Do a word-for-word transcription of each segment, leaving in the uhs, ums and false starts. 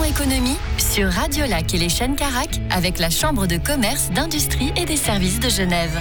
Parlons économie sur Radio Lac et les chaînes Carac avec la Chambre de commerce, d'industrie et des services de Genève.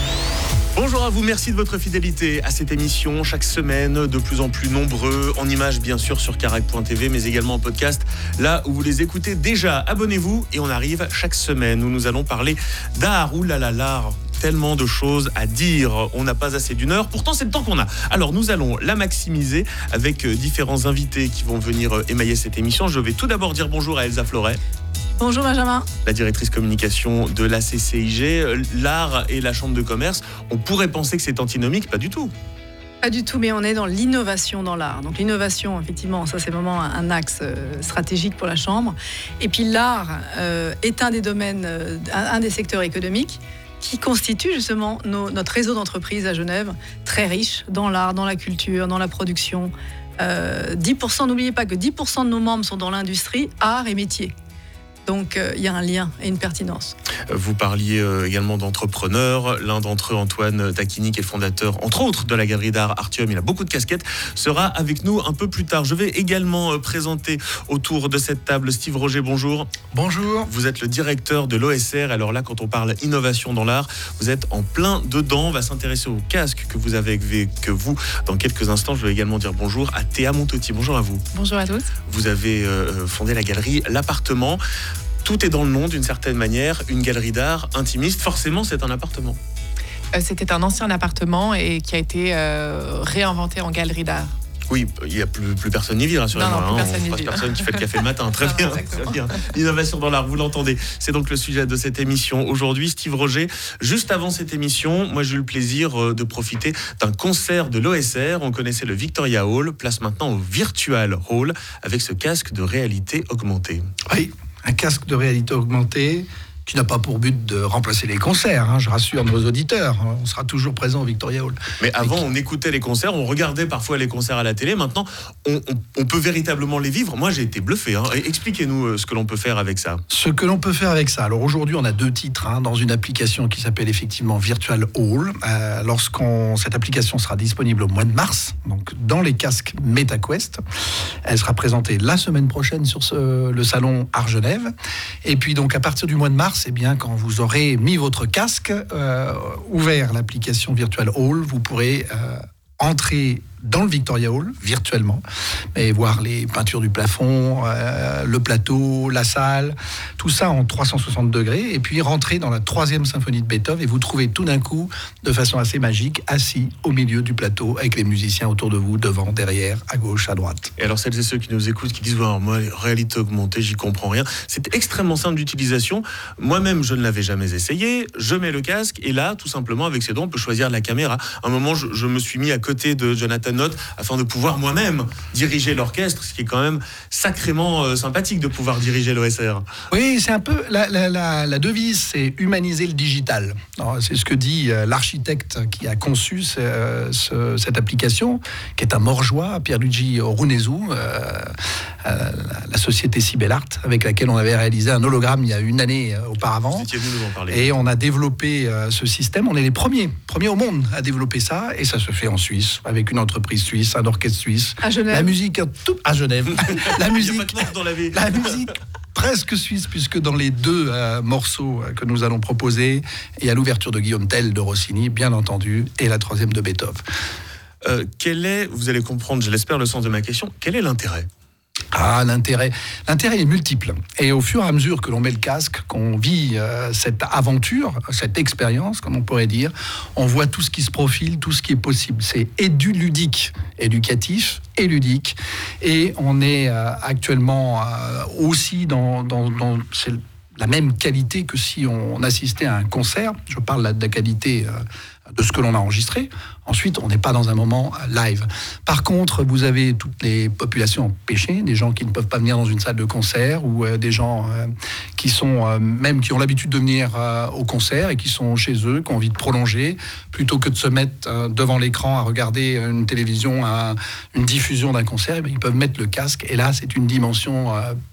Bonjour à vous, merci de votre fidélité à cette émission chaque semaine, de plus en plus nombreux, en images bien sûr sur carac point t v, mais également en podcast, là où vous les écoutez déjà. Abonnez-vous et on arrive chaque semaine où nous allons parler d'art. Ouh là là, l'art, tellement de choses à dire, on n'a pas assez d'une heure, pourtant c'est le temps qu'on a. Alors nous allons la maximiser avec différents invités qui vont venir émailler cette émission. Je vais tout d'abord dire bonjour à Elsa Floret. Bonjour Benjamin. La directrice communication de la C C I G. L'art et la chambre de commerce, on pourrait penser que c'est antinomique, pas du tout. Pas du tout, mais on est dans l'innovation dans l'art. Donc l'innovation, effectivement, ça c'est vraiment un axe stratégique pour la chambre. Et puis l'art euh, est un des domaines, euh, un des secteurs économiques qui constitue justement nos, notre réseau d'entreprises à Genève, très riche dans l'art, dans la culture, dans la production. Euh, dix pour cent, n'oubliez pas que dix pour cent de nos membres sont dans l'industrie, art et métiers. Donc, il euh, y a un lien et une pertinence. Vous parliez euh, également d'entrepreneurs. L'un d'entre eux, Antoine Tacchini, qui est le fondateur, entre autres, de la galerie d'art Artium, il a beaucoup de casquettes, sera avec nous un peu plus tard. Je vais également euh, présenter autour de cette table Steve Roger, bonjour. Bonjour. Vous êtes le directeur de l'O S R. Alors là, quand on parle innovation dans l'art, vous êtes en plein dedans. On va s'intéresser au casque que vous avez avec vous dans quelques instants. Je vais également dire bonjour à Théa Montotti. Bonjour à vous. Bonjour à tous. Vous avez euh, fondé la galerie L'Appartement. Tout est dans le nom d'une certaine manière, une galerie d'art intimiste, forcément c'est un appartement. Euh, c'était un ancien appartement et qui a été euh, réinventé en galerie d'art. Oui, il n'y a plus, plus personne n'y vit, rassurez-moi. Non, non, plus hein, personne n'y on vit. personne qui fait le café le matin. Très non, bien, exactement. très bien. L'innovation dans l'art, vous l'entendez. C'est donc le sujet de cette émission aujourd'hui. Steve Roger, juste avant cette émission, moi j'ai eu le plaisir de profiter d'un concert de l'O S R. On connaissait le Victoria Hall, place maintenant au Virtual Hall avec ce casque de réalité augmentée. Oui, un casque de réalité augmentée qui n'a pas pour but de remplacer les concerts, hein, je rassure nos auditeurs, on sera toujours présent au Victoria Hall. Mais avant, on écoutait les concerts, on regardait parfois les concerts à la télé, maintenant, on, on, on peut véritablement les vivre. Moi, j'ai été bluffé. Hein. Expliquez-nous ce que l'on peut faire avec ça. Ce que l'on peut faire avec ça, alors aujourd'hui, on a deux titres hein, dans une application qui s'appelle effectivement Virtual Hall. Euh, lorsqu'on cette application sera disponible au mois de mars, donc dans les casques MetaQuest, elle sera présentée la semaine prochaine sur ce, le salon Art Genève. Et puis donc à partir du mois de mars, c'est bien quand vous aurez mis votre casque, euh, ouvert l'application Virtual Hall, vous pourrez euh, entrer dans le Victoria Hall, virtuellement, et voir les peintures du plafond, euh, le plateau, la salle, tout ça en trois cent soixante degrés, et puis rentrer dans la troisième symphonie de Beethoven, et vous trouvez tout d'un coup, de façon assez magique, assis au milieu du plateau, avec les musiciens autour de vous, devant, derrière, à gauche, à droite. Et alors celles et ceux qui nous écoutent, qui disent ouais, « moi, réalité augmentée, j'y comprends rien », c'est extrêmement simple d'utilisation. Moi-même, je ne l'avais jamais essayé, je mets le casque, et là, tout simplement, avec ses doigts, on peut choisir la caméra. À un moment, je, je me suis mis à côté de Jonathan Note afin de pouvoir moi-même diriger l'orchestre, ce qui est quand même sacrément euh, sympathique de pouvoir diriger l'O S R. Oui, c'est un peu la, la, la, la devise, c'est humaniser le digital. Alors, c'est ce que dit euh, l'architecte qui a conçu ce, ce, cette application, qui est un Morgeois, Pierluigi Runezzu, euh, euh, la société Cybelart, avec laquelle on avait réalisé un hologramme il y a une année euh, auparavant. Vous étiez venu nous en parler. Et on a développé euh, ce système. On est les premiers, premiers au monde à développer ça, et ça se fait en Suisse, avec une entreprise suisse, un orchestre suisse. À Genève. La musique tout à Genève. la musique, dans la, vie. la musique presque suisse, puisque dans les deux euh, morceaux que nous allons proposer, il y a l'ouverture de Guillaume Tell de Rossini, bien entendu, et la troisième de Beethoven. Euh, quel est, vous allez comprendre, je l'espère, le sens de ma question, quel est l'intérêt ? Ah, l'intérêt, l'intérêt est multiple. Et au fur et à mesure que l'on met le casque, qu'on vit euh, cette aventure, cette expérience, comme on pourrait dire, on voit tout ce qui se profile, tout ce qui est possible. C'est édu-ludique, éducatif et ludique. Et on est euh, actuellement euh, aussi dans... dans, dans c'est la même qualité que si on assistait à un concert. Je parle là de la qualité... Euh, de ce que l'on a enregistré. Ensuite, on n'est pas dans un moment live. Par contre, vous avez toutes les populations empêchées, des gens qui ne peuvent pas venir dans une salle de concert, ou euh, des gens euh, qui sont euh, même qui ont l'habitude de venir euh, au concert et qui sont chez eux, qui ont envie de prolonger, plutôt que de se mettre euh, devant l'écran à regarder une télévision, à, une diffusion d'un concert, eh bien, ils peuvent mettre le casque. Et là, c'est une dimension euh,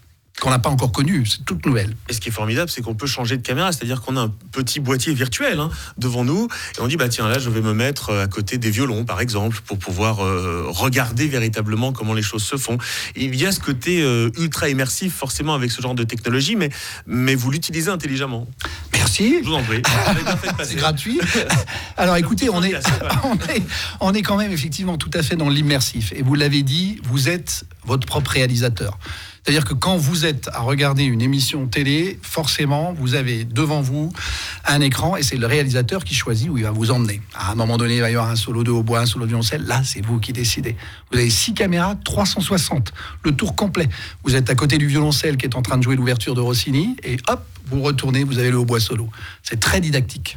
qu'on n'a pas encore connu, c'est toute nouvelle. Et ce qui est formidable, c'est qu'on peut changer de caméra, c'est-à-dire qu'on a un petit boîtier virtuel hein, devant nous, et on dit, bah tiens, là, je vais me mettre à côté des violons, par exemple, pour pouvoir euh, regarder véritablement comment les choses se font. Et il y a ce côté euh, ultra immersif, forcément, avec ce genre de technologie, mais, mais vous l'utilisez intelligemment. Merci. Je vous en prie. C'est gratuit. Alors écoutez, on est, on, est, on est quand même effectivement tout à fait dans l'immersif. Et vous l'avez dit, vous êtes votre propre réalisateur. C'est-à-dire que quand vous êtes à regarder une émission télé, forcément, vous avez devant vous un écran et c'est le réalisateur qui choisit où il va vous emmener. À un moment donné, il va y avoir un solo de hautbois, un solo de violoncelle. Là, c'est vous qui décidez. Vous avez six caméras, trois cent soixante, le tour complet. Vous êtes à côté du violoncelle qui est en train de jouer l'ouverture de Rossini et hop, vous retournez, vous avez le hautbois solo. C'est très didactique.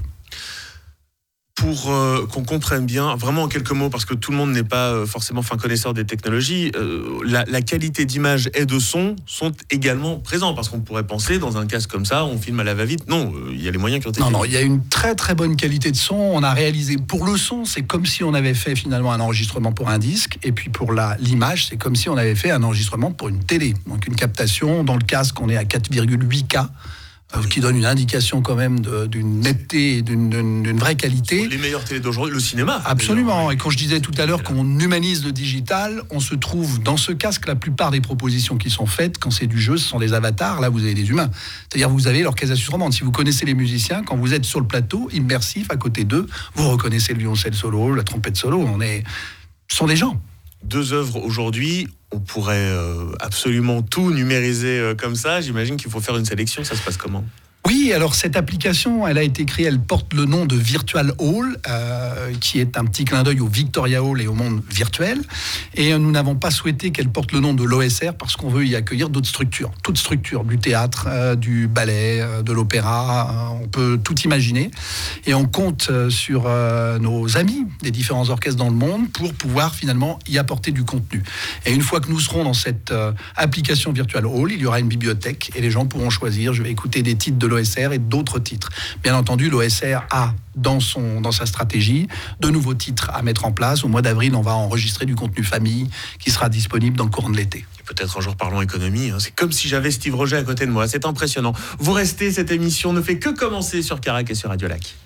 Pour euh, qu'on comprenne bien, vraiment en quelques mots, parce que tout le monde n'est pas euh, forcément fin connaisseur des technologies, euh, la, la qualité d'image et de son sont également présents, parce qu'on pourrait penser, dans un casque comme ça, on filme à la va-vite. Non, il euh, y a les moyens qui ont été Non, faits. non, il y a une très très bonne qualité de son. On a réalisé, pour le son, c'est comme si on avait fait finalement un enregistrement pour un disque, et puis pour la, l'image, c'est comme si on avait fait un enregistrement pour une télé. Donc une captation, dans le casque, on est à quatre virgule huit K. Euh, qui donne une indication quand même de, d'une netteté et d'une, d'une, d'une vraie qualité. Les meilleures télés d'aujourd'hui, le cinéma. Absolument. Et quand je disais tout à l'heure qu'on humanise le digital, on se trouve dans ce casque, la plupart des propositions qui sont faites, quand c'est du jeu, ce sont des avatars. Là, vous avez des humains. C'est-à-dire, vous avez l'orchestration romande. Si vous connaissez les musiciens, quand vous êtes sur le plateau, immersif, à côté d'eux, vous reconnaissez le violoncelle solo, la trompette solo. On est... Ce sont des gens. Deux œuvres aujourd'hui, on pourrait euh, absolument tout numériser euh, comme ça. J'imagine qu'il faut faire une sélection. Ça se passe comment ? Oui, alors cette application, elle a été créée, elle porte le nom de Virtual Hall, euh, qui est un petit clin d'œil au Victoria Hall et au monde virtuel. Et nous n'avons pas souhaité qu'elle porte le nom de l'O S R parce qu'on veut y accueillir d'autres structures, toutes structures, du théâtre, euh, du ballet, euh, de l'opéra, euh, on peut tout imaginer. Et on compte euh, sur euh, nos amis des différents orchestres dans le monde pour pouvoir finalement y apporter du contenu. Et une fois que nous serons dans cette euh, application Virtual Hall, il y aura une bibliothèque et les gens pourront choisir, je vais écouter des titres de l'O S R et d'autres titres. Bien entendu, l'O S R a dans, son, dans sa stratégie de nouveaux titres à mettre en place. Au mois d'avril, on va enregistrer du contenu famille qui sera disponible dans le courant de l'été. Et peut-être un jour parlons économie. Hein. C'est comme si j'avais Steve Roger à côté de moi. C'est impressionnant. Vous restez, cette émission ne fait que commencer sur Carac et sur Radio Lac.